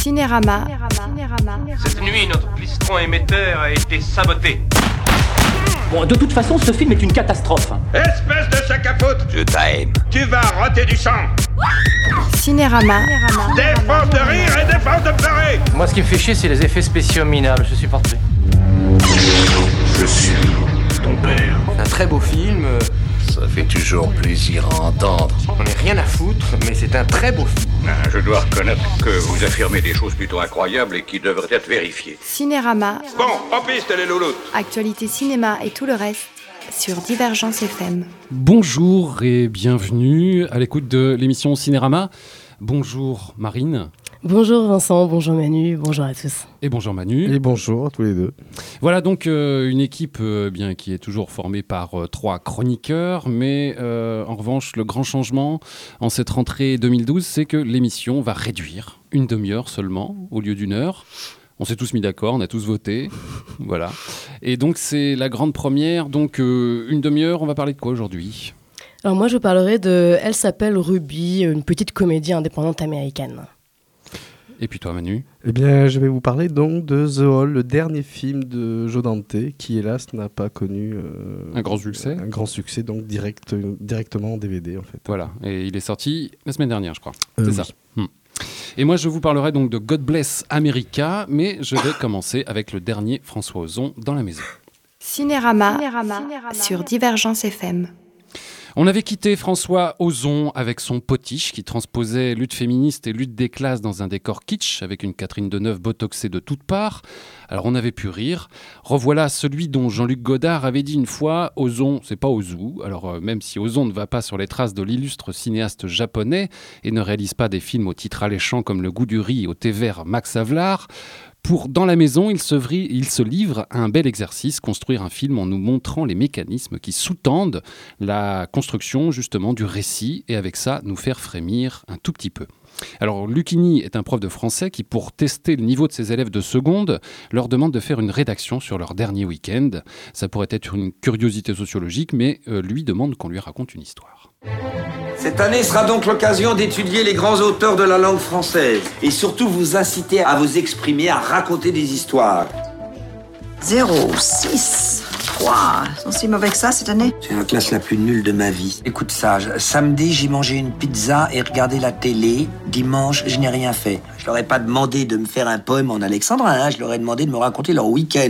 Cinérama. Cette nuit, notre plistron émetteur a été saboté. Bon, de toute façon, ce film est une catastrophe. Espèce de sac à foutre! Je t'aime. Tu vas roter du sang! Cinérama. Des forces de rire et des forces de pleurer! Moi, ce qui me fait chier, c'est les effets spéciaux minables. Je supporte plus. Je suis ton père. Un très beau film. Ça fait toujours plaisir à entendre. On n'est rien à foutre, mais c'est un très beau film. Je dois reconnaître que vous affirmez des choses plutôt incroyables et qui devraient être vérifiées. Cinérama. Bon, en piste les louloutes! Actualité cinéma et tout le reste sur Divergence FM. Bonjour et bienvenue à l'écoute de l'émission Cinérama. Bonjour Marine. Bonjour Vincent, bonjour Manu, bonjour à tous. Et bonjour Manu. Et bonjour à tous les deux. Voilà donc une équipe bien qui est toujours formée par 3 chroniqueurs, mais en revanche le grand changement en cette rentrée 2012, c'est que l'émission va réduire une demi-heure seulement au lieu d'une heure. On s'est tous mis d'accord, on a tous voté, voilà. Et donc c'est la grande première, donc une demi-heure, on va parler de quoi aujourd'hui ? Alors moi je parlerai de Elle s'appelle Ruby, une petite comédie indépendante américaine. Et puis toi Manu ? Eh bien, je vais vous parler donc de The Hall, le dernier film de Joe Dante, qui hélas n'a pas connu un grand succès. Un grand succès, donc directement en DVD en fait. Voilà, et il est sorti la semaine dernière, je crois. C'est ça. Oui. Et moi, je vous parlerai donc de God Bless America, mais je vais commencer avec le dernier François Ozon dans la maison. Cinérama sur Divergence FM. On avait quitté François Ozon avec son potiche qui transposait lutte féministe et lutte des classes dans un décor kitsch avec une Catherine Deneuve botoxée de toutes parts. Alors on avait pu rire. Revoilà celui dont Jean-Luc Godard avait dit une fois « Ozon, c'est pas Ozu ». Alors même si Ozon ne va pas sur les traces de l'illustre cinéaste japonais et ne réalise pas des films au titre alléchant comme Le goût du riz au thé vert Max Havelaar, pour Dans la maison, il se livre à un bel exercice, construire un film en nous montrant les mécanismes qui sous-tendent la construction justement du récit et avec ça nous faire frémir un tout petit peu. Alors Lucchini est un prof de français qui, pour tester le niveau de ses élèves de seconde, leur demande de faire une rédaction sur leur dernier week-end. Ça pourrait être une curiosité sociologique, mais lui demande qu'on lui raconte une histoire. Cette année sera donc l'occasion d'étudier les grands auteurs de la langue française et surtout vous inciter à vous exprimer, à raconter des histoires. 0, 6, 3. Ils sont si mauvais que ça cette année? C'est la classe la plus nulle de ma vie. Écoute ça, samedi j'ai mangé une pizza et regardé la télé. Dimanche, je n'ai rien fait. Je leur ai pas demandé de me faire un poème en alexandrin, je leur ai demandé de me raconter leur week-end.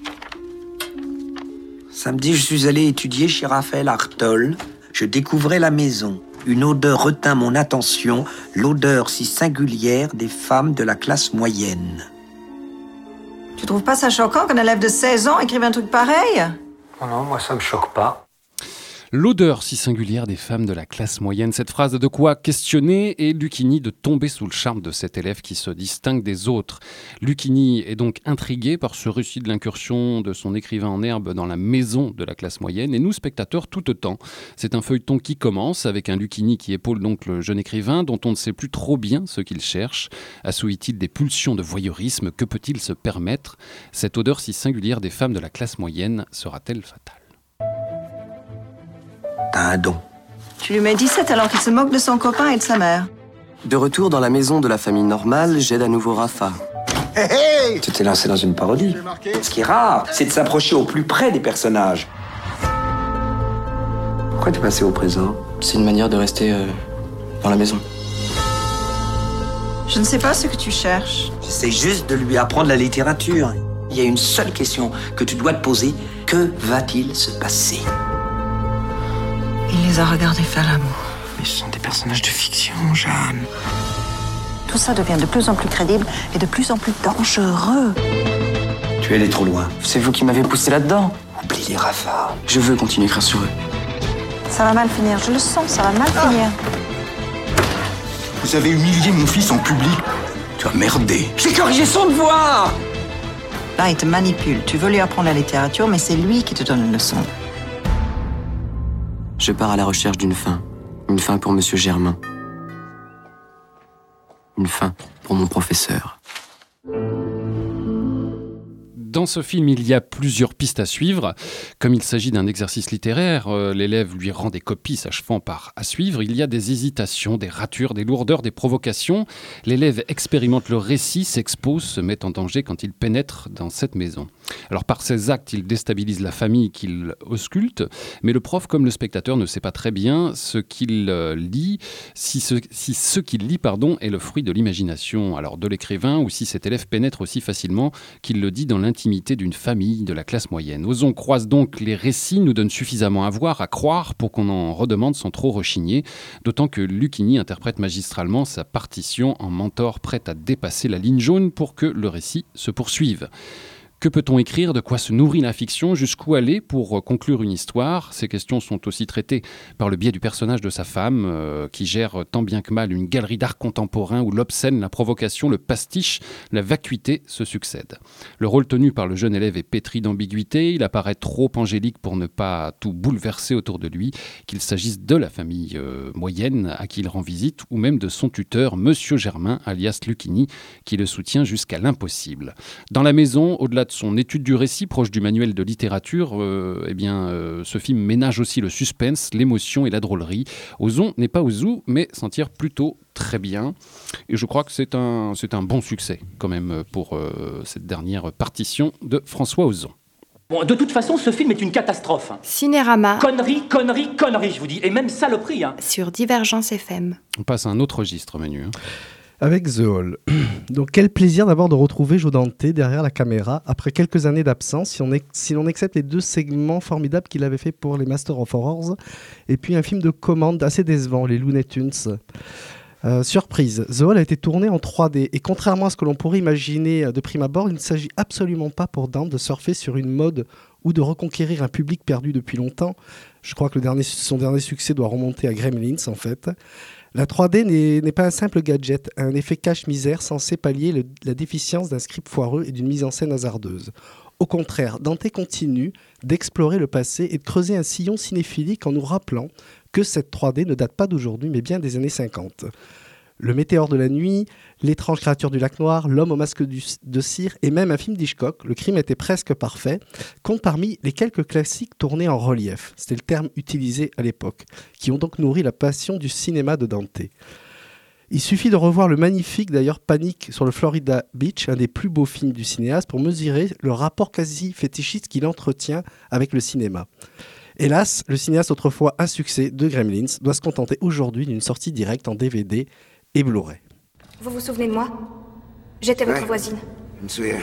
Samedi, je suis allé étudier chez Raphaël Artol. Je découvrais la maison. Une odeur retint mon attention, l'odeur si singulière des femmes de la classe moyenne. Tu trouves pas ça choquant qu'un élève de 16 ans écrive un truc pareil? Oh non, moi ça me choque pas. L'odeur si singulière des femmes de la classe moyenne, cette phrase a de quoi questionner et Lucchini de tomber sous le charme de cet élève qui se distingue des autres. Lucchini est donc intrigué par ce récit de l'incursion de son écrivain en herbe dans la maison de la classe moyenne et nous, spectateurs, tout autant. C'est un feuilleton qui commence avec un Lucchini qui épaule donc le jeune écrivain dont on ne sait plus trop bien ce qu'il cherche. Assouvit-il des pulsions de voyeurisme? Que peut-il se permettre? Cette odeur si singulière des femmes de la classe moyenne sera-t-elle fatale? T'as un don. Tu lui mets 17 alors qu'il se moque de son copain et de sa mère. De retour dans la maison de la famille normale, j'aide à nouveau Rafa. Hey! Tu t'es lancé dans une parodie. Ce qui est rare, c'est de s'approcher au plus près des personnages. Pourquoi t'es passé au présent? C'est une manière de rester dans la maison. Je ne sais pas ce que tu cherches. J'essaie juste de lui apprendre la littérature. Il y a une seule question que tu dois te poser. Que va-t-il se passer? Il les a regardés faire l'amour. Mais ce sont des personnages de fiction, Jeanne. Tout ça devient de plus en plus crédible et de plus en plus dangereux. Tu es allé trop loin. C'est vous qui m'avez poussé là-dedans. Oublie les Rafa. Je veux continuer à écrire sur eux. Ça va mal finir, je le sens, ça va mal finir. Vous avez humilié mon fils en public. Tu as merdé. J'ai corrigé son devoir. Là, il te manipule. Tu veux lui apprendre la littérature, mais c'est lui qui te donne une leçon. Je pars à la recherche d'une fin. Une fin pour Monsieur Germain. Une fin pour mon professeur. Dans ce film, il y a plusieurs pistes à suivre. Comme il s'agit d'un exercice littéraire, l'élève lui rend des copies s'achevant par à suivre. Il y a des hésitations, des ratures, des lourdeurs, des provocations. L'élève expérimente le récit, s'expose, se met en danger quand il pénètre dans cette maison. Alors par ses actes, il déstabilise la famille qu'il ausculte, mais le prof comme le spectateur ne sait pas très bien ce qu'il lit, si ce qu'il lit est le fruit de l'imagination alors de l'écrivain ou si cet élève pénètre aussi facilement qu'il le dit dans l'intimité d'une famille de la classe moyenne. Ozon croise donc les récits, nous donne suffisamment à voir, à croire pour qu'on en redemande sans trop rechigner, d'autant que Lucchini interprète magistralement sa partition en mentor prêt à dépasser la ligne jaune pour que le récit se poursuive. Que peut-on écrire? De quoi se nourrit la fiction? Jusqu'où aller pour conclure une histoire? Ces questions sont aussi traitées par le biais du personnage de sa femme, qui gère tant bien que mal une galerie d'art contemporain où l'obscène, la provocation, le pastiche, la vacuité se succèdent. Le rôle tenu par le jeune élève est pétri d'ambiguïté. Il apparaît trop angélique pour ne pas tout bouleverser autour de lui, qu'il s'agisse de la famille moyenne à qui il rend visite ou même de son tuteur, Monsieur Germain, alias Lucchini, qui le soutient jusqu'à l'impossible. Dans la maison, au-delà de son étude du récit, proche du manuel de littérature, ce film ménage aussi le suspense, l'émotion et la drôlerie. Ozon n'est pas Ozu, mais s'en tire plutôt très bien. Et je crois que c'est un bon succès, quand même, pour cette dernière partition de François Ozon. Bon, de toute façon, ce film est une catastrophe. Cinérama. Connerie, je vous dis. Et même saloperie. Sur Divergence FM. On passe à un autre registre, Manu. Avec The Hall. Donc quel plaisir d'abord de retrouver Joe Dante derrière la caméra après quelques années d'absence, si l'on accepte les 2 segments formidables qu'il avait fait pour les Master of Horrors, et puis un film de commande assez décevant, les Looney Tunes. Surprise, The Hall a été tourné en 3D, et contrairement à ce que l'on pourrait imaginer de prime abord, il ne s'agit absolument pas pour Dante de surfer sur une mode ou de reconquérir un public perdu depuis longtemps. Je crois que son dernier succès doit remonter à Gremlins en fait. La 3D n'est pas un simple gadget, un effet cache-misère censé pallier la déficience d'un script foireux et d'une mise en scène hasardeuse. Au contraire, Dante continue d'explorer le passé et de creuser un sillon cinéphilique en nous rappelant que cette 3D ne date pas d'aujourd'hui mais bien des années 50. Le météore de la nuit, l'étrange créature du lac noir, l'homme au masque de cire et même un film d'Hitchcock, Le crime était presque parfait, compte parmi les quelques classiques tournés en relief, c'était le terme utilisé à l'époque, qui ont donc nourri la passion du cinéma de Dante. Il suffit de revoir le magnifique d'ailleurs Panic sur le Florida Beach, un des plus beaux films du cinéaste, pour mesurer le rapport quasi fétichiste qu'il entretient avec le cinéma. Hélas, le cinéaste autrefois un succès de Gremlins doit se contenter aujourd'hui d'une sortie directe en DVD et Blu-ray. Vous vous souvenez de moi? J'étais votre voisine. Je me souviens.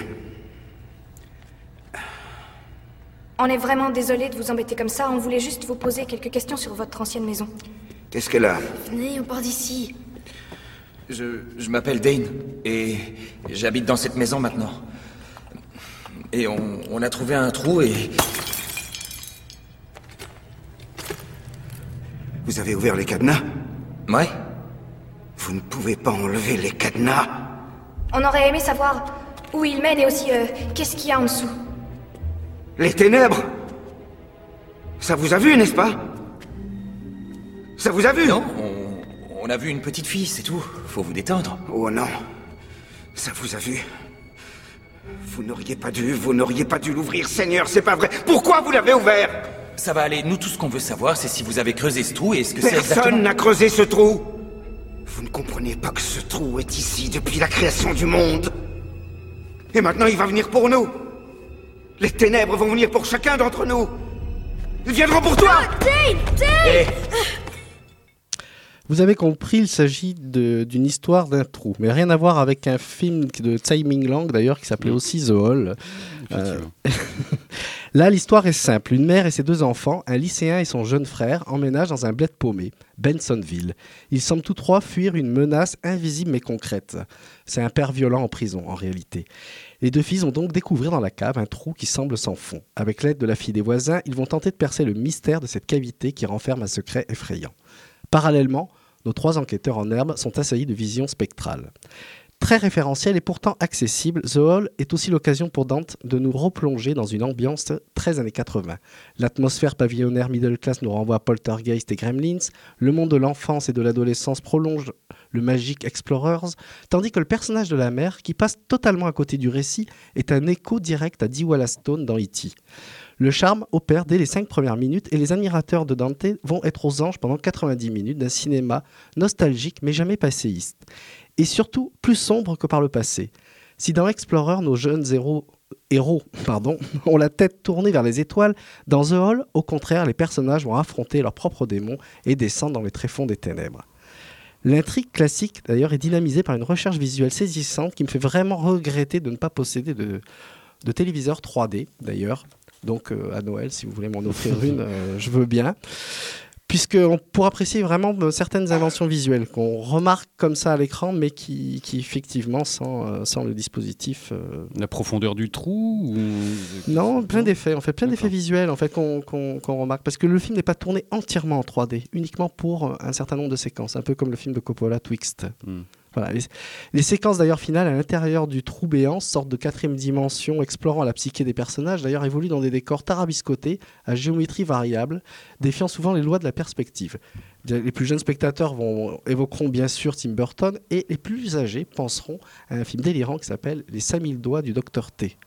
On est vraiment désolé de vous embêter comme ça, on voulait juste vous poser quelques questions sur votre ancienne maison. Qu'est-ce qu'elle a? Venez, on part d'ici. Je m'appelle Dane, et j'habite dans cette maison maintenant. Et on a trouvé un trou et... Vous avez ouvert les cadenas? Ouais. Vous ne pouvez pas enlever les cadenas. On aurait aimé savoir où il mène et aussi qu'est-ce qu'il y a en dessous. Les ténèbres! Ça vous a vu, n'est-ce pas? Ça vous a vu? Non, on a vu une petite fille, c'est tout. Faut vous détendre. Oh non. Ça vous a vu. Vous n'auriez pas dû l'ouvrir, Seigneur, c'est pas vrai. Pourquoi vous l'avez ouvert? Ça va aller. Nous, tout ce qu'on veut savoir, c'est si vous avez creusé ce trou et ce que c'est exactement... Personne n'a creusé ce trou. Vous ne comprenez pas que ce trou est ici depuis la création du monde. Et maintenant, il va venir pour nous. Les ténèbres vont venir pour chacun d'entre nous. Ils viendront pour toi. Dane! Hey. Vous avez compris, il s'agit d'une histoire d'un trou, mais rien à voir avec un film de Tsai Ming-Lang d'ailleurs qui s'appelait aussi The Hall. Là, l'histoire est simple. Une mère et ses 2 enfants, un lycéen et son jeune frère, emménagent dans un bled paumé, Bensonville. Ils semblent tous 3 fuir une menace invisible mais concrète. C'est un père violent en prison, en réalité. Les 2 filles vont donc découvrir dans la cave un trou qui semble sans fond. Avec l'aide de la fille des voisins, ils vont tenter de percer le mystère de cette cavité qui renferme un secret effrayant. Parallèlement, nos 3 enquêteurs en herbe sont assaillis de visions spectrales. Très référentiel et pourtant accessible, The Hall est aussi l'occasion pour Dante de nous replonger dans une ambiance très années 80. L'atmosphère pavillonnaire middle class nous renvoie à Poltergeist et Gremlins, le monde de l'enfance et de l'adolescence prolonge le Magic Explorers, tandis que le personnage de la mère, qui passe totalement à côté du récit, est un écho direct à Dee Wallace Stone dans E.T. Le charme opère dès les 5 premières minutes et les admirateurs de Dante vont être aux anges pendant 90 minutes d'un cinéma nostalgique mais jamais passéiste. Et surtout plus sombre que par le passé. Si dans Explorer, nos jeunes héros ont la tête tournée vers les étoiles, dans The Hall, au contraire, les personnages vont affronter leurs propres démons et descendre dans les tréfonds des ténèbres. L'intrigue classique, d'ailleurs, est dynamisée par une recherche visuelle saisissante qui me fait vraiment regretter de ne pas posséder de téléviseur 3D, d'ailleurs. Donc, à Noël, si vous voulez m'en offrir une, je veux bien. Pour apprécier vraiment certaines inventions visuelles qu'on remarque comme ça à l'écran, mais qui effectivement, sans le dispositif... La profondeur du trou Non, plein d'effets, d'effets visuels en fait, qu'on remarque. Parce que le film n'est pas tourné entièrement en 3D, uniquement pour un certain nombre de séquences, un peu comme le film de Coppola, Twixt. Voilà. Les séquences d'ailleurs finales à l'intérieur du trou béant, sorte de 4e dimension explorant la psyché des personnages, d'ailleurs évoluent dans des décors tarabiscotés à géométrie variable, défiant souvent les lois de la perspective. Les plus jeunes spectateurs évoqueront bien sûr Tim Burton et les plus âgés penseront à un film délirant qui s'appelle Les 5000 doigts du Dr T.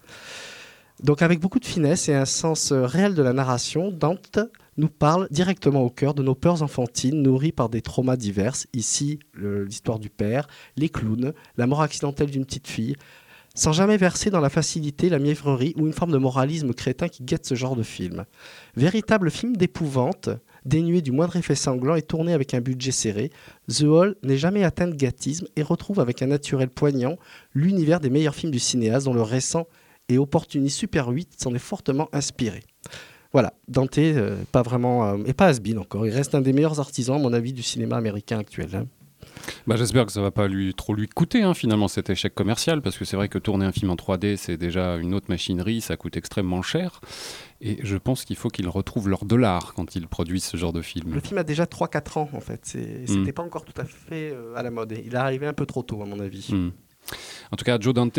Donc avec beaucoup de finesse et un sens réel de la narration, Dante nous parle directement au cœur de nos peurs enfantines nourries par des traumas divers. Ici, l'histoire du père, les clowns, la mort accidentelle d'une petite fille, sans jamais verser dans la facilité, la mièvrerie ou une forme de moralisme crétin qui guette ce genre de film. Véritable film d'épouvante, dénué du moindre effet sanglant et tourné avec un budget serré, The Hall n'est jamais atteint de gâtisme et retrouve avec un naturel poignant l'univers des meilleurs films du cinéaste dont le récent et opportuniste Super 8 s'en est fortement inspiré. Voilà, Dante, pas vraiment, et pas has-been encore. Il reste un des meilleurs artisans, à mon avis, du cinéma américain actuel. Hein. J'espère que ça ne va pas trop lui coûter, finalement, cet échec commercial, parce que c'est vrai que tourner un film en 3D, c'est déjà une autre machinerie, ça coûte extrêmement cher. Et je pense qu'il faut qu'ils retrouvent leur dollar quand ils produisent ce genre de film. Le film a déjà 3-4 ans, en fait. C'était pas encore tout à fait à la mode. Il est arrivé un peu trop tôt, à mon avis. En tout cas, Joe Dante,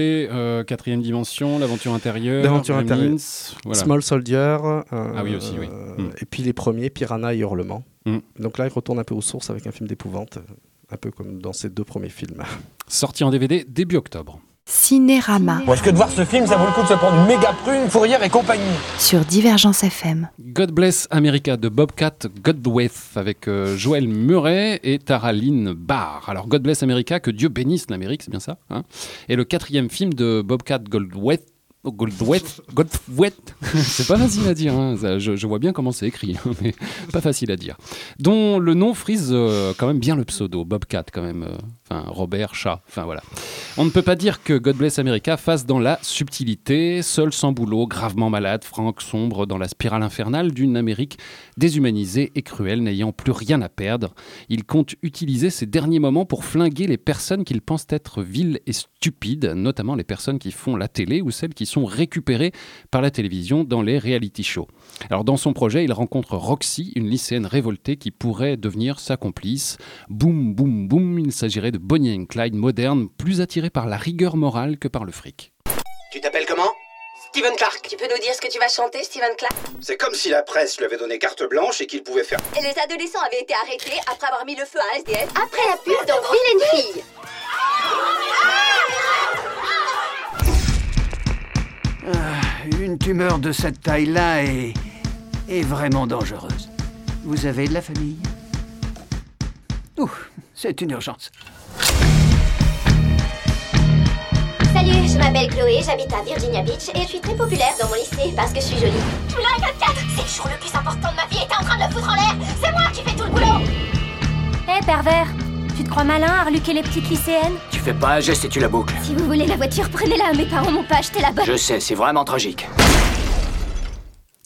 4e dimension, l'aventure intérieure, voilà. Small Soldier, oui, aussi, oui. Et puis les premiers, Piranha et Hurlement. Donc là, il retourne un peu aux sources avec un film d'épouvante, un peu comme dans ses 2 premiers films. Sorti en DVD début octobre. Cinérama. Est-ce que de voir ce film, ça vaut le coup de se prendre une méga prune, Fourrière et compagnie? Sur Divergence FM. God Bless America de Bobcat Goldthwait avec Joel Murray et Tara Lynn Barr. Alors God Bless America, que Dieu bénisse l'Amérique, c'est bien ça, hein, est le 4e film de Bobcat Goldthwait. C'est pas facile à dire, hein. Je vois bien comment c'est écrit, mais pas facile à dire. Dont le nom frise quand même bien le pseudo, Bobcat quand même, Robert, chat, voilà. On ne peut pas dire que God Bless America fasse dans la subtilité, seul sans boulot, gravement malade, Frank sombre dans la spirale infernale d'une Amérique déshumanisée et cruelle, n'ayant plus rien à perdre. Il compte utiliser ses derniers moments pour flinguer les personnes qu'il pense être viles et stupides, notamment les personnes qui font la télé ou celles qui sont récupérées par la télévision dans les reality shows. Alors dans son projet, il rencontre Roxy, une lycéenne révoltée qui pourrait devenir sa complice. Boum, boum, boum, il s'agirait de Bonnie and Clyde moderne, plus attiré par la rigueur morale que par le fric. Tu t'appelles comment? Steven Clark. Tu peux nous dire ce que tu vas chanter, Steven Clark? C'est comme si la presse lui avait donné carte blanche et qu'il pouvait faire... Et les adolescents avaient été arrêtés après avoir mis le feu à un SDF après la pub dans Vilaine Fille. Une tumeur de cette taille-là est vraiment dangereuse. Vous avez de la famille? Ouh, c'est une urgence. Salut, je m'appelle Chloé, j'habite à Virginia Beach et je suis très populaire dans mon lycée parce que je suis jolie. July 24, c'est le jour le plus important de ma vie et t'es en train de le foutre en l'air. C'est moi qui fais tout le boulot. Hé, pervers, tu te crois malin à reluquer les petites lycéennes? Tu fais pas un geste et tu la boucles. Si vous voulez la voiture, prenez-la. Mes parents m'ont pas acheté la bonne. Je sais, c'est vraiment tragique.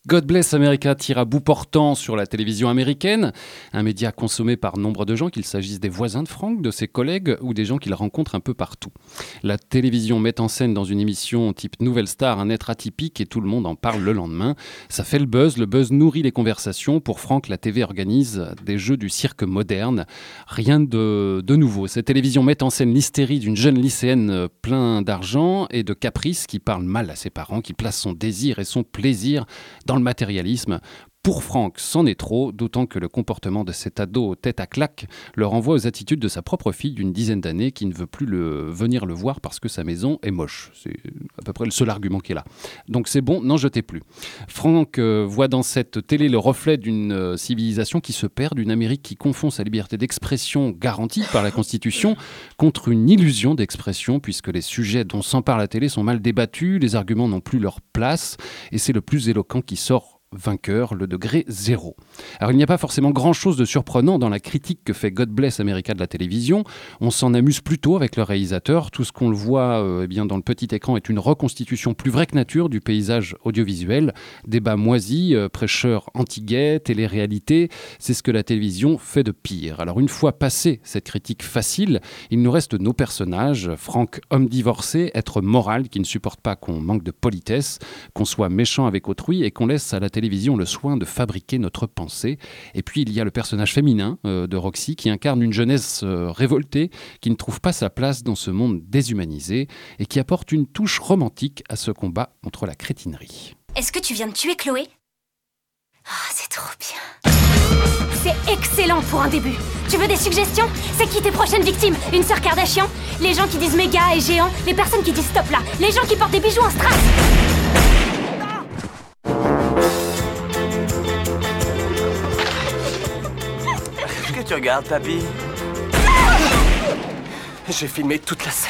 God Bless America tire à bout portant sur la télévision américaine, un média consommé par nombre de gens, qu'il s'agisse des voisins de Frank, de ses collègues ou des gens qu'il rencontre un peu partout. La télévision met en scène dans une émission type Nouvelle Star un être atypique et tout le monde en parle le lendemain. Ça fait le buzz nourrit les conversations. Pour Frank, la TV organise des jeux du cirque moderne. Rien de nouveau. Cette télévision met en scène l'hystérie d'une jeune lycéenne plein d'argent et de caprices qui parle mal à ses parents, qui place son désir et son plaisir dans le matérialisme. Pour Frank, c'en est trop, d'autant que le comportement de cet ado tête à claque le renvoie aux attitudes de sa propre fille d'une dizaine d'années qui ne veut plus venir le voir parce que sa maison est moche. C'est à peu près le seul argument qui est là. Donc c'est bon, n'en jetez plus. Frank voit dans cette télé le reflet d'une civilisation qui se perd, d'une Amérique qui confond sa liberté d'expression garantie par la Constitution contre une illusion d'expression, puisque les sujets dont s'empare la télé sont mal débattus, les arguments n'ont plus leur place, et c'est le plus éloquent qui sort vainqueur, le degré 0. Alors il n'y a pas forcément grand-chose de surprenant dans la critique que fait God Bless America de la télévision. On s'en amuse plutôt avec le réalisateur. Tout ce qu'on le voit dans le petit écran est une reconstitution plus vraie que nature du paysage audiovisuel. Débats moisis, prêcheurs anti-gays, télé-réalité, c'est ce que la télévision fait de pire. Alors une fois passée cette critique facile, il nous reste nos personnages. Frank, homme divorcé, être moral qui ne supporte pas qu'on manque de politesse, qu'on soit méchant avec autrui et qu'on laisse à la télévision le soin de fabriquer notre pensée. Et puis il y a le personnage féminin de Roxy qui incarne une jeunesse révoltée qui ne trouve pas sa place dans ce monde déshumanisé et qui apporte une touche romantique à ce combat contre la crétinerie. Est-ce que tu viens de tuer Chloé ? Ah, c'est trop bien. C'est excellent pour un début. Tu veux des suggestions ? C'est qui tes prochaines victimes ? Une sœur Kardashian ? Les gens qui disent méga et géant ? Les personnes qui disent stop là ? Les gens qui portent des bijoux en strass ? Tu regardes, papy? J'ai filmé toute la scène.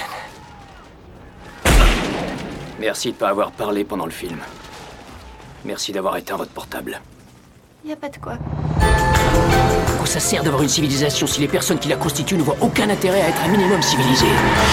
Merci de pas avoir parlé pendant le film. Merci d'avoir éteint votre portable. Y a pas de quoi. À quoi ça sert d'avoir une civilisation si les personnes qui la constituent ne voient aucun intérêt à être un minimum civilisées ?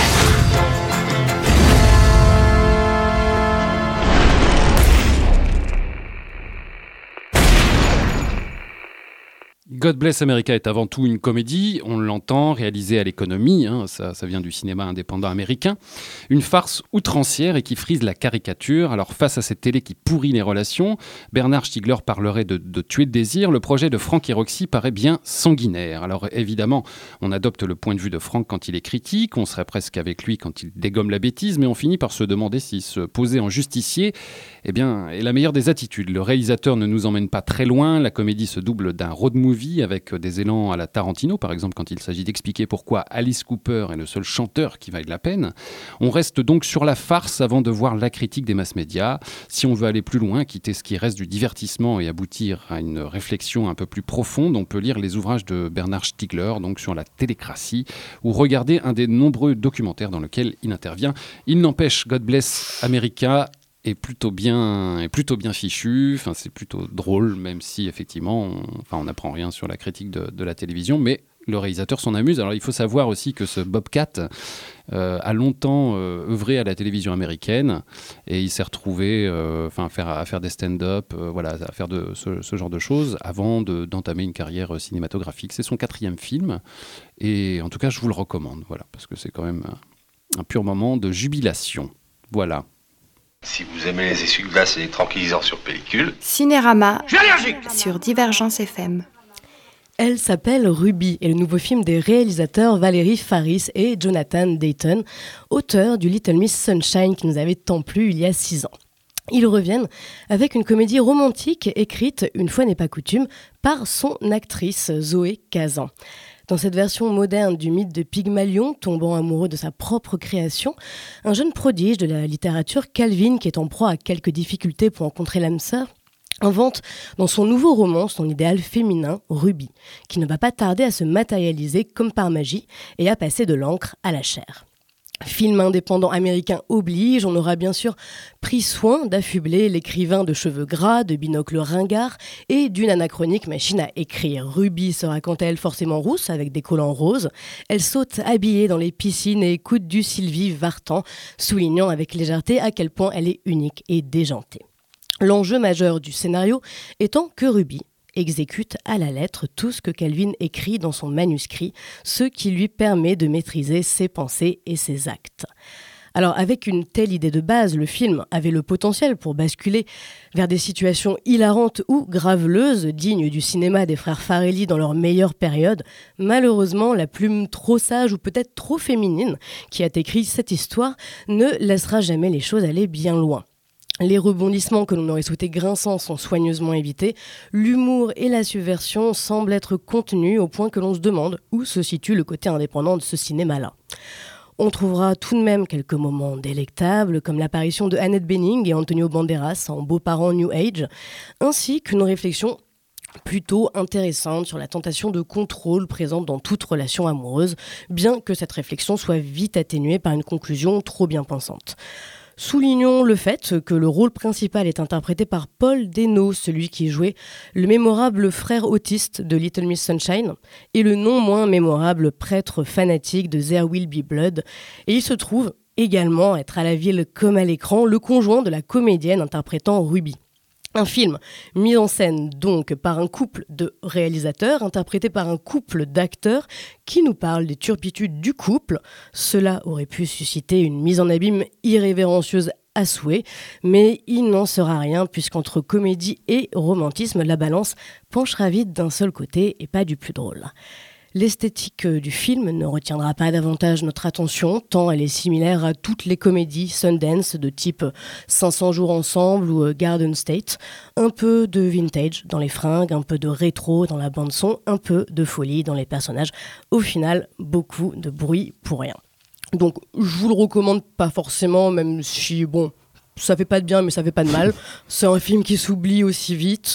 God Bless America est avant tout une comédie, on l'entend, réalisée à l'économie, ça vient du cinéma indépendant américain. Une farce outrancière et qui frise la caricature. Alors face à cette télé qui pourrit les relations, Bernard Stiegler parlerait de tuer le désir. Le projet de Frank et Roxy paraît bien sanguinaire. Alors évidemment, on adopte le point de vue de Frank quand il est critique, on serait presque avec lui quand il dégomme la bêtise, mais on finit par se demander si se poser en justicier est la meilleure des attitudes. Le réalisateur ne nous emmène pas très loin, la comédie se double d'un road movie avec des élans à la Tarantino, par exemple quand il s'agit d'expliquer pourquoi Alice Cooper est le seul chanteur qui vaille la peine. On reste donc sur la farce avant de voir la critique des mass médias. Si on veut aller plus loin, quitter ce qui reste du divertissement et aboutir à une réflexion un peu plus profonde, on peut lire les ouvrages de Bernard Stiegler, donc sur la télécratie, ou regarder un des nombreux documentaires dans lesquels il intervient. Il n'empêche, God Bless America est plutôt bien fichu, c'est plutôt drôle, même si effectivement on n'apprend rien sur la critique de la télévision, mais le réalisateur s'en amuse. Alors il faut savoir aussi que ce Bobcat a longtemps œuvré à la télévision américaine et il s'est retrouvé à faire des stand-up, à faire ce genre de choses avant d'entamer une carrière cinématographique. C'est son 4e film et en tout cas je vous le recommande, parce que c'est quand même un pur moment de jubilation. Voilà. Si vous aimez les essuie-glaces et les tranquillisants sur pellicule... Cinérama, Je suis allergique sur Divergence FM. Elle s'appelle Ruby et le nouveau film des réalisateurs Valérie Faris et Jonathan Dayton, auteurs du Little Miss Sunshine qui nous avait tant plu il y a 6 ans. Ils reviennent avec une comédie romantique écrite, une fois n'est pas coutume, par son actrice Zoé Kazan. Dans cette version moderne du mythe de Pygmalion, tombant amoureux de sa propre création, un jeune prodige de la littérature, Calvin, qui est en proie à quelques difficultés pour rencontrer l'âme sœur, invente dans son nouveau roman son idéal féminin, Ruby, qui ne va pas tarder à se matérialiser comme par magie et à passer de l'encre à la chair. Film indépendant américain oblige, on aura bien sûr pris soin d'affubler l'écrivain de cheveux gras, de binocles ringards et d'une anachronique machine à écrire. Ruby sera quant à elle forcément rousse avec des collants roses. Elle saute habillée dans les piscines et écoute du Sylvie Vartan, soulignant avec légèreté à quel point elle est unique et déjantée. L'enjeu majeur du scénario étant que Ruby exécute à la lettre tout ce que Calvin écrit dans son manuscrit, ce qui lui permet de maîtriser ses pensées et ses actes. Alors, avec une telle idée de base, le film avait le potentiel pour basculer vers des situations hilarantes ou graveleuses, dignes du cinéma des frères Farrelly dans leur meilleure période. Malheureusement, la plume trop sage ou peut-être trop féminine qui a écrit cette histoire ne laissera jamais les choses aller bien loin. Les rebondissements que l'on aurait souhaité grinçants sont soigneusement évités. L'humour et la subversion semblent être contenus au point que l'on se demande où se situe le côté indépendant de ce cinéma-là. On trouvera tout de même quelques moments délectables, comme l'apparition de Annette Bening et Antonio Banderas en beaux-parents New Age, ainsi qu'une réflexion plutôt intéressante sur la tentation de contrôle présente dans toute relation amoureuse, bien que cette réflexion soit vite atténuée par une conclusion trop bien pensante. Soulignons le fait que le rôle principal est interprété par Paul Dano, celui qui jouait le mémorable frère autiste de Little Miss Sunshine et le non moins mémorable prêtre fanatique de There Will Be Blood. Et il se trouve également être à la ville comme à l'écran le conjoint de la comédienne interprétant Ruby. Un film mis en scène donc par un couple de réalisateurs, interprété par un couple d'acteurs qui nous parle des turpitudes du couple. Cela aurait pu susciter une mise en abîme irrévérencieuse à souhait, mais il n'en sera rien puisqu'entre comédie et romantisme, la balance penchera vite d'un seul côté et pas du plus drôle. L'esthétique du film ne retiendra pas davantage notre attention, tant elle est similaire à toutes les comédies Sundance de type 500 jours ensemble ou Garden State. Un peu de vintage dans les fringues, un peu de rétro dans la bande-son, un peu de folie dans les personnages. Au final, beaucoup de bruit pour rien. Donc, je vous le recommande pas forcément, même si, bon, ça fait pas de bien, mais ça fait pas de mal. C'est un film qui s'oublie aussi vite.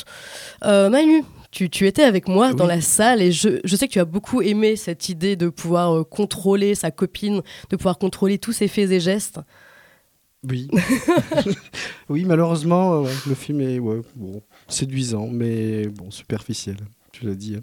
Manu, tu étais avec moi dans la salle et je sais que tu as beaucoup aimé cette idée de pouvoir contrôler sa copine, de pouvoir contrôler tous ses faits et gestes. Oui. Oui, malheureusement, le film est séduisant, mais superficiel, tu l'as dit.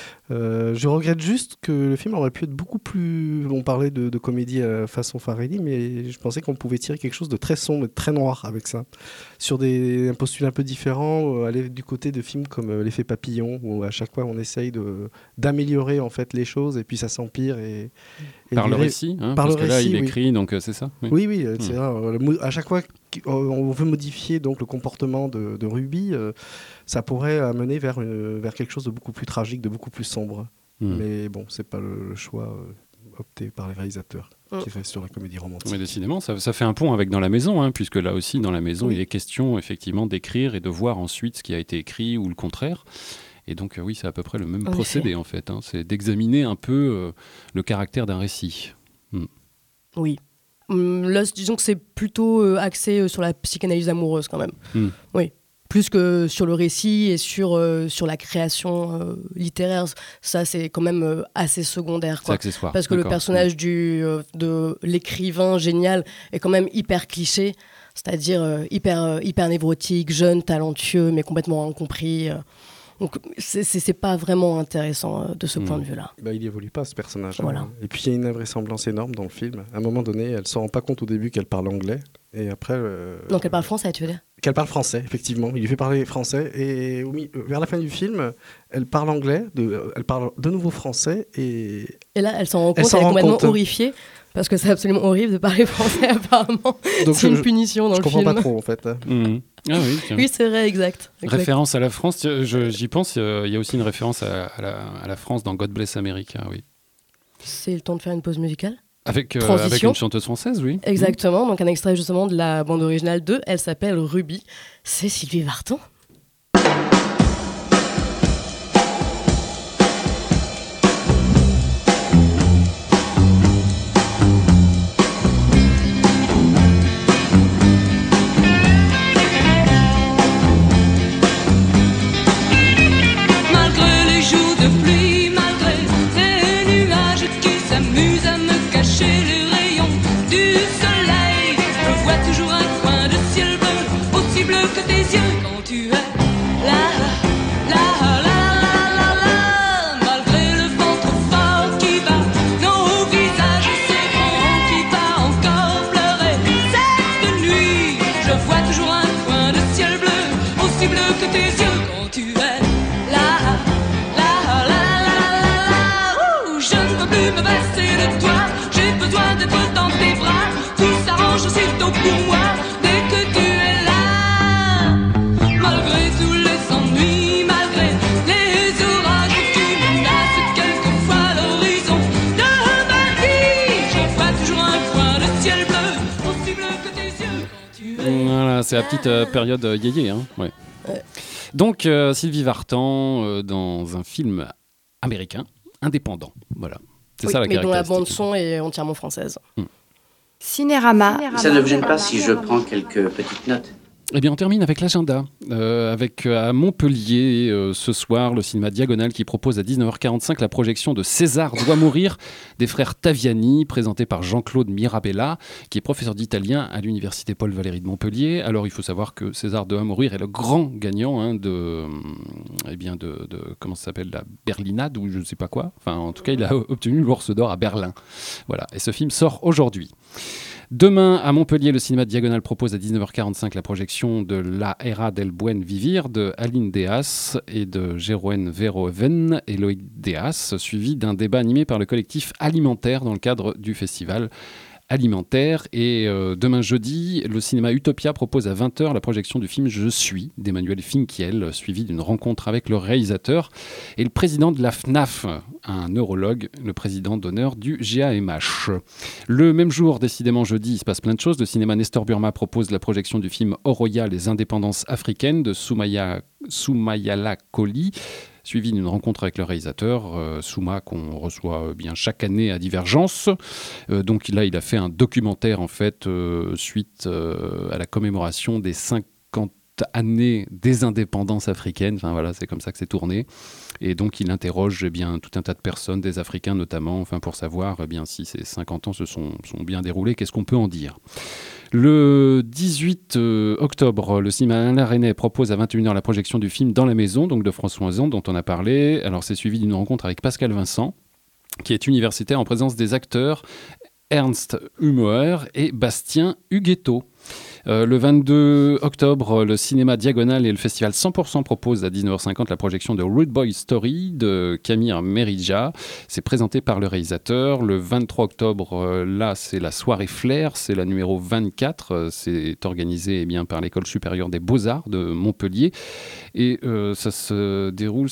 Je regrette juste que le film aurait pu être beaucoup plus... On parlait de comédie à façon Farrelly, mais je pensais qu'on pouvait tirer quelque chose de très sombre et de très noir avec ça. Sur un postulat un peu différent, aller du côté de films comme L'effet papillon, où à chaque fois on essaye d'améliorer en fait les choses, et puis ça s'empire. Par le récit, parce que là il écrit, donc c'est ça. Oui, c'est ça. À chaque fois qu'on veut modifier donc, le comportement de Ruby, ça pourrait amener vers quelque chose de beaucoup plus tragique, de beaucoup plus sombre. Mais bon, c'est pas le choix opté par les réalisateurs qui restent sur la comédie romantique. Mais décidément, ça fait un pont avec Dans la maison, puisque là aussi, dans la maison, il est question effectivement d'écrire et de voir ensuite ce qui a été écrit ou le contraire. Et donc, oui, c'est à peu près le même procédé, en fait. C'est d'examiner un peu le caractère d'un récit. Oui. Là, disons que c'est plutôt axé sur la psychanalyse amoureuse, quand même. Oui. Plus que sur le récit et sur la création littéraire. Ça, c'est quand même assez secondaire. C'est accessoire. Parce que le personnage de l'écrivain génial est quand même hyper cliché, c'est-à-dire hyper névrotique, jeune, talentueux, mais complètement incompris. Donc, c'est pas vraiment intéressant de ce point de vue-là. Il n'évolue pas, ce personnage. Voilà. Et puis, il y a une invraisemblance énorme dans le film. À un moment donné, elle ne se rend pas compte au début qu'elle parle anglais. Et après... Donc, elle parle français, tu veux dire ? Qu'elle parle français, effectivement. Il lui fait parler français. Et vers la fin du film, elle parle anglais. Elle parle de nouveau français. Et là, elle s'en rend compte. Elle est complètement horrifiée. Parce que c'est absolument horrible de parler français, apparemment. Donc c'est une punition dans le film. Je comprends pas trop, en fait. Ah oui, oui, c'est vrai, exact. Référence à la France, j'y pense, il y a aussi une référence à la France dans God Bless America, oui. C'est le temps de faire une pause musicale ? Avec une chanteuse française, oui. Exactement, donc un extrait justement de la bande originale 2, elle s'appelle Ruby. C'est Sylvie Vartan. Je vois toujours un coin de ciel bleu Voilà, c'est la petite période yéyé. Hein, ouais. Donc, Sylvie Vartan dans un film américain, indépendant. Voilà. C'est ça la mais dont la caractéristique. bande-son est entièrement française. Cinérama. Ça ne vous gêne pas si je prends quelques petites notes? Eh bien, on termine avec l'agenda. Avec à Montpellier, ce soir, le cinéma Diagonale qui propose à 19h45 la projection de César doit mourir des frères Taviani, présenté par Jean-Claude Mirabella, qui est professeur d'italien à l'université Paul Valéry de Montpellier. Alors, il faut savoir que César doit mourir est le grand gagnant de comment ça s'appelle, la Berlinade ou je ne sais pas quoi. Enfin, en tout cas, il a obtenu l'Ours d'Or à Berlin. Voilà. Et ce film sort aujourd'hui. Demain, à Montpellier, le cinéma Diagonale propose à 19h45 la projection de La Era del Buen Vivir de Aline Deas et de Jeroen Verhoeven et Loïc Deas, suivi d'un débat animé par le collectif Alimentaire dans le cadre du festival Alimentaire. Et demain jeudi, le cinéma Utopia propose à 20h la projection du film Je suis d'Emmanuel Finkiel, suivi d'une rencontre avec le réalisateur et le président de la FNAF, un neurologue, le président d'honneur du GAMH. Le même jour, décidément jeudi, il se passe plein de choses. Le cinéma Nestor Burma propose la projection du film Oroya, les indépendances africaines de Soumayala Koli, suivi d'une rencontre avec le réalisateur, Souma, qu'on reçoit bien chaque année à Divergence. Donc là, il a fait un documentaire, en fait, suite à la commémoration des 50 années des indépendances africaines. Enfin voilà, c'est comme ça que c'est tourné. Et donc, il interroge bien tout un tas de personnes, des Africains notamment, enfin, pour savoir bien si ces 50 ans se sont bien déroulés, qu'est-ce qu'on peut en dire. Le 18 octobre, le cinéma Alain Resnais propose à 21h la projection du film Dans la maison, donc de François Ozon, dont on a parlé. Alors, c'est suivi d'une rencontre avec Pascal Vincent, qui est universitaire en présence des acteurs Ernst Humoer et Bastien Huguetto. Le 22 octobre, le cinéma Diagonale et le festival 100% proposent à 19h50 la projection de Rude Boy Story de Camille Merija. C'est présenté par le réalisateur. Le 23 octobre, là, c'est la soirée Flair, c'est la numéro 24. C'est organisé par l'École supérieure des Beaux-Arts de Montpellier. Et ça se déroule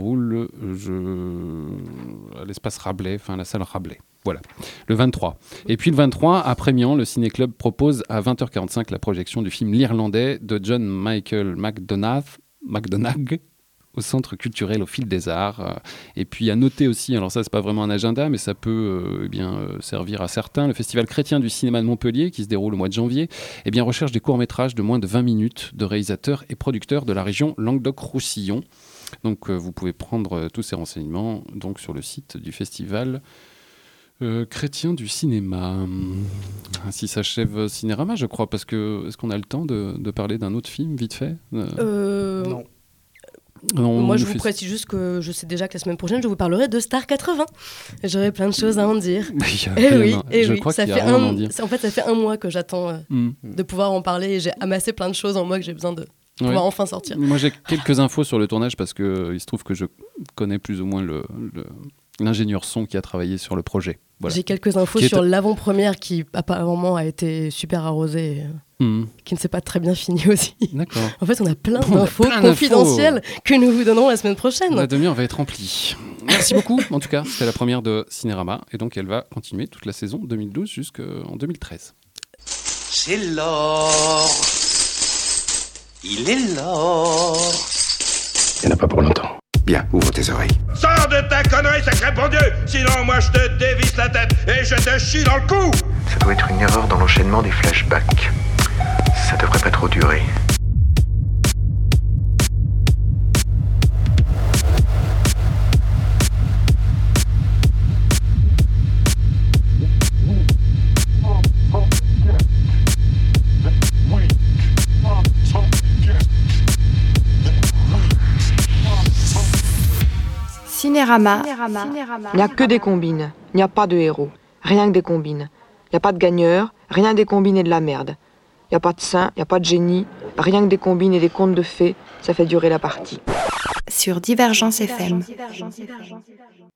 à l'espace Rabelais, enfin la salle Rabelais. Voilà, le 23. Et puis le 23, à Prémian, le Ciné-Club propose à 20h45 la projection du film L'Irlandais de John Michael McDonagh au Centre culturel au Fil des Arts. Et puis à noter aussi, alors ça c'est pas vraiment un agenda, mais ça peut servir à certains, le Festival chrétien du cinéma de Montpellier, qui se déroule au mois de janvier, recherche des courts-métrages de moins de 20 minutes de réalisateurs et producteurs de la région Languedoc-Roussillon. Donc vous pouvez prendre tous ces renseignements donc, sur le site du festival chrétien du cinéma. Ainsi s'achève Cinérama, je crois, parce que est-ce qu'on a le temps de parler d'un autre film vite fait Non. Moi, je vous précise juste que je sais déjà que la semaine prochaine, je vous parlerai de Star 80. J'aurai plein de choses à en dire. Je crois qu'il y a rien à en dire. En fait, ça fait un mois que j'attends de pouvoir en parler et j'ai amassé plein de choses en moi que j'ai besoin de pouvoir enfin sortir. Moi, j'ai quelques infos sur le tournage parce qu'il se trouve que je connais plus ou moins l'ingénieur son qui a travaillé sur le projet. Voilà. J'ai quelques infos sur l'avant-première qui apparemment a été super arrosée, qui ne s'est pas très bien finie aussi. D'accord. En fait, on a plein d'infos confidentielles que nous vous donnerons la semaine prochaine. La demi-heure va être remplie. Merci beaucoup. En tout cas, c'était la première de Cinérama et donc elle va continuer toute la saison 2012 jusqu'en 2013. C'est l'or. Il est l'or. Il n'y en a pas pour longtemps. Bien, ouvre tes oreilles. Sors de ta connerie, sacré bon Dieu! Sinon, moi, je te dévisse la tête et je te chie dans le cou! Ça doit être une erreur dans l'enchaînement des flashbacks. Ça devrait pas trop durer. Cinérama. Il n'y a que des combines, il n'y a pas de héros. Rien que des combines. Il n'y a pas de gagneurs, rien que des combines et de la merde. Il n'y a pas de saint, il n'y a pas de génie, rien que des combines et des contes de fées, ça fait durer la partie. Sur Divergence FM.